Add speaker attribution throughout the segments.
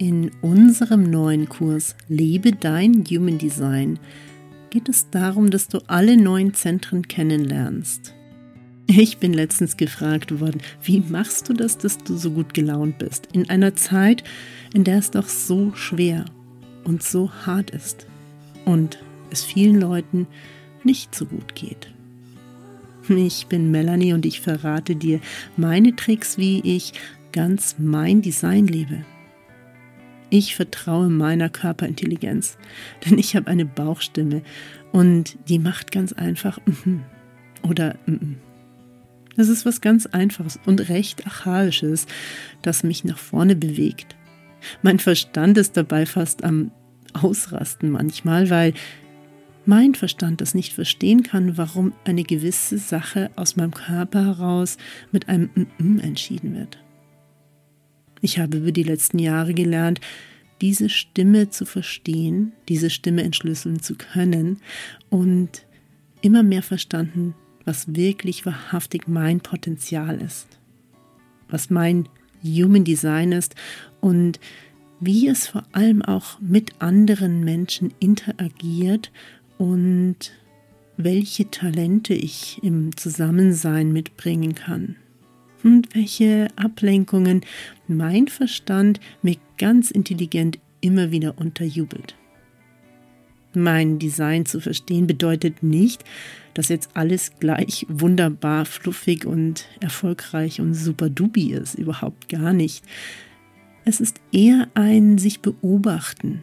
Speaker 1: In unserem neuen Kurs Lebe dein Human Design geht es darum, dass du alle 9 Zentren kennenlernst. Ich bin letztens gefragt worden, wie machst du das, dass du so gut gelaunt bist, in einer Zeit, in der es doch so schwer und so hart ist und es vielen Leuten nicht so gut geht. Ich bin Melanie und ich verrate dir meine Tricks, wie ich ganz mein Design lebe. Ich vertraue meiner Körperintelligenz, denn ich habe eine Bauchstimme und die macht ganz einfach oder Das ist was ganz Einfaches und recht Archaisches, das mich nach vorne bewegt. Mein Verstand ist dabei fast am Ausrasten manchmal, weil mein Verstand das nicht verstehen kann, warum eine gewisse Sache aus meinem Körper heraus mit einem entschieden wird. Ich habe über die letzten Jahre gelernt, diese Stimme zu verstehen, diese Stimme entschlüsseln zu können und immer mehr verstanden, was wirklich wahrhaftig mein Potenzial ist, was mein Human Design ist und wie es vor allem auch mit anderen Menschen interagiert und welche Talente ich im Zusammensein mitbringen kann und welche Ablenkungen mein Verstand mir ganz intelligent immer wieder unterjubelt. Mein Design zu verstehen bedeutet nicht, dass jetzt alles gleich wunderbar, fluffig und erfolgreich und super dubi ist, überhaupt gar nicht. Es ist eher ein sich beobachten.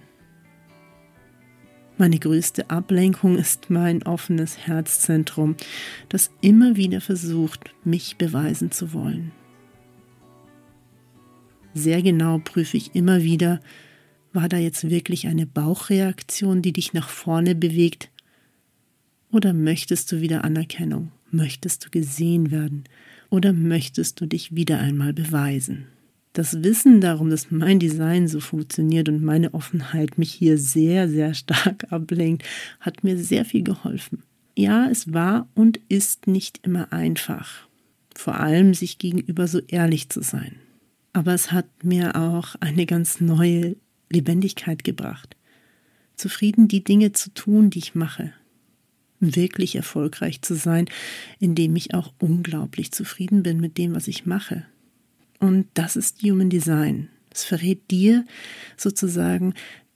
Speaker 1: Meine größte Ablenkung ist mein offenes Herzzentrum, das immer wieder versucht, mich beweisen zu wollen. Sehr genau prüfe ich immer wieder, war da jetzt wirklich eine Bauchreaktion, die dich nach vorne bewegt? Oder möchtest du wieder Anerkennung? Möchtest du gesehen werden? Oder möchtest du dich wieder einmal beweisen? Das Wissen darum, dass mein Design so funktioniert und meine Offenheit mich hier sehr, sehr stark ablenkt, hat mir sehr viel geholfen. Ja, es war und ist nicht immer einfach, vor allem sich gegenüber so ehrlich zu sein. Aber es hat mir auch eine ganz neue Lebendigkeit gebracht. Zufrieden, die Dinge zu tun, die ich mache. Wirklich erfolgreich zu sein, indem ich auch unglaublich zufrieden bin mit dem, was ich mache. Und das ist Human Design. Es verrät dir sozusagen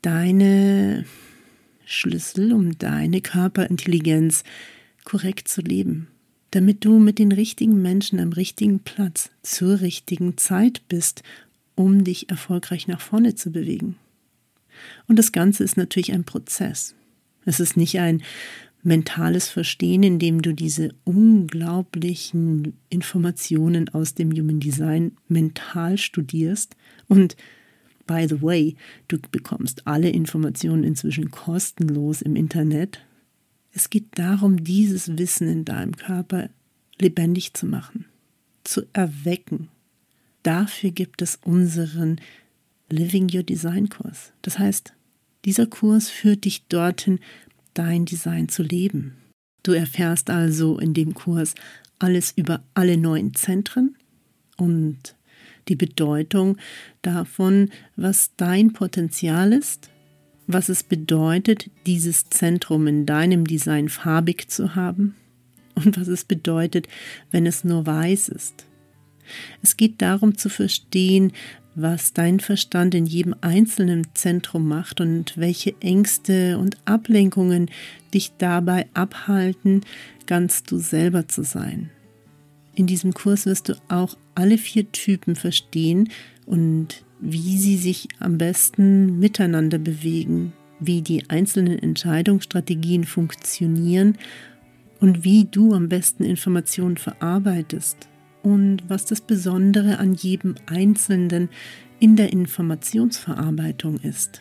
Speaker 1: deine Schlüssel, um deine Körperintelligenz korrekt zu leben. Damit du mit den richtigen Menschen am richtigen Platz zur richtigen Zeit bist, um dich erfolgreich nach vorne zu bewegen. Und das Ganze ist natürlich ein Prozess. Es ist nicht ein mentales Verstehen, in dem du diese unglaublichen Informationen aus dem Human Design mental studierst. Und by the way, du bekommst alle Informationen inzwischen kostenlos im Internet. Es geht darum, dieses Wissen in deinem Körper lebendig zu machen, zu erwecken. Dafür gibt es unseren Living Your Design Kurs. Das heißt, dieser Kurs führt dich dorthin, dein Design zu leben. Du erfährst also in dem Kurs alles über alle 9 Zentren und die Bedeutung davon, was dein Potenzial ist, was es bedeutet, dieses Zentrum in deinem Design farbig zu haben und was es bedeutet, wenn es nur weiß ist. Es geht darum zu verstehen, was dein Verstand in jedem einzelnen Zentrum macht und welche Ängste und Ablenkungen dich dabei abhalten, ganz du selber zu sein. In diesem Kurs wirst du auch alle 4 Typen verstehen und wie sie sich am besten miteinander bewegen, wie die einzelnen Entscheidungsstrategien funktionieren und wie du am besten Informationen verarbeitest. Und was das Besondere an jedem Einzelnen in der Informationsverarbeitung ist.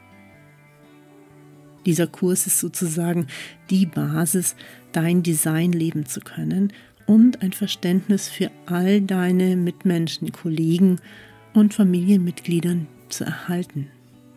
Speaker 1: Dieser Kurs ist sozusagen die Basis, dein Design leben zu können und ein Verständnis für all deine Mitmenschen, Kollegen und Familienmitgliedern zu erhalten.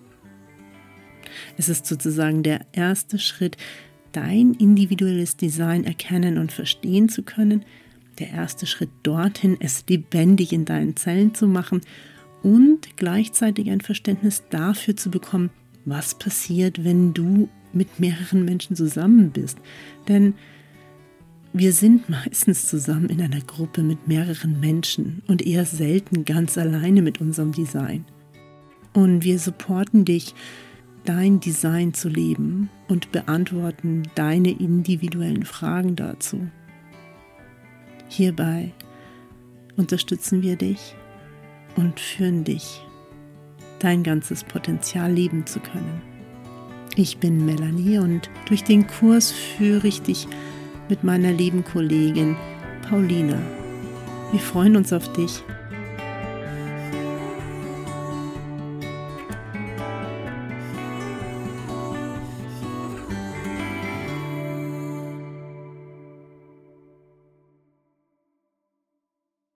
Speaker 1: Es ist sozusagen der erste Schritt, dein individuelles Design erkennen und verstehen zu können, der erste Schritt dorthin, es lebendig in deinen Zellen zu machen und gleichzeitig ein Verständnis dafür zu bekommen, was passiert, wenn du mit mehreren Menschen zusammen bist. Denn wir sind meistens zusammen in einer Gruppe mit mehreren Menschen und eher selten ganz alleine mit unserem Design. Und wir supporten dich, dein Design zu leben und beantworten deine individuellen Fragen dazu. Hierbei unterstützen wir dich und führen dich, dein ganzes Potenzial leben zu können. Ich bin Melanie und durch den Kurs führe ich dich mit meiner lieben Kollegin Paulina. Wir freuen uns auf dich.